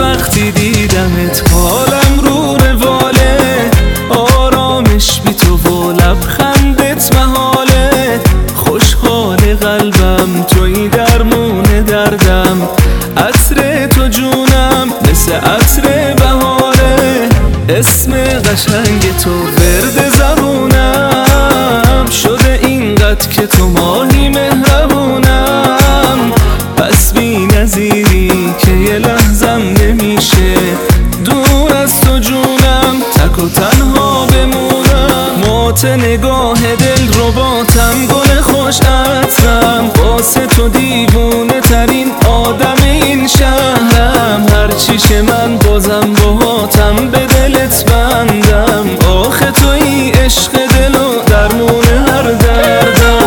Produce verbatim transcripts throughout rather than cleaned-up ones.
وقتی دیدمت حالم رو رواله، آرامش بی تو و لبخندت محاله. خوشحال قلبم توی درمون دردم، عطر تو جونم مثل عطر بهاره. اسم قشنگ تو ورد زبونم، شده اینقدر که تو ماهی مهربونم. پس بی نظیری که یه لحظم نمیشه دور از تو جونم، تک و تنها بمونم. موت نگاه دل رباتم، گل خوش عطرم، واسه تو دیوونه ترین آدم این شهرم. هرچیشه من بازم باهاتم به دلت بندم، آخه توی عشق دل و درمون هر دردم.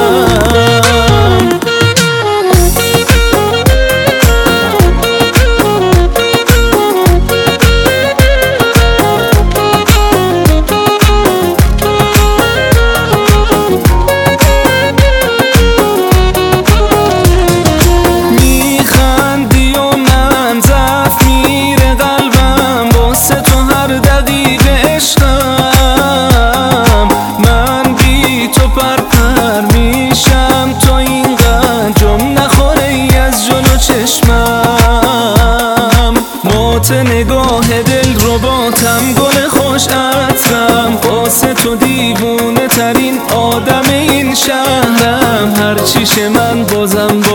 موت نگاه دل رباتم، گل خوش عطرم، واسه تو دیوونه ترین آدم این شهرم. هرچیشه من بازم